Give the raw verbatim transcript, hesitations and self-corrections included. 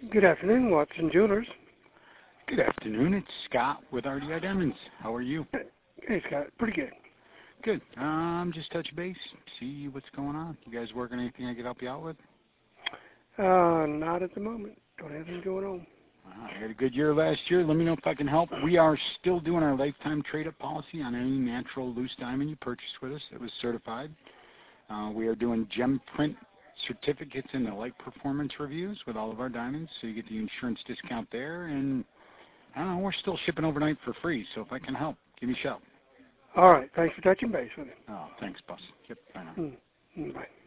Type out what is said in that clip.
Good afternoon, Watson Jewelers. Good afternoon. It's Scott with R D I Diamonds. How are you? Hey, Scott. Pretty good. Good. Um, just touch base, see what's going on. You guys working anything I could help you out with? Uh, not at the moment. Don't have anything going on. Uh, I had a good year last year. Let me know if I can help. We are still doing our lifetime trade-up policy on any natural loose diamond you purchased with us that was certified. Uh, we are doing gem print certificates in the light performance reviews with all of our diamonds, so you get the insurance discount there. And I don't know, we're still shipping overnight for free, so if I can help, give me a shout. All right. Thanks for touching base with me. Oh, thanks, boss. Yep, bye now. Mm, mm, bye.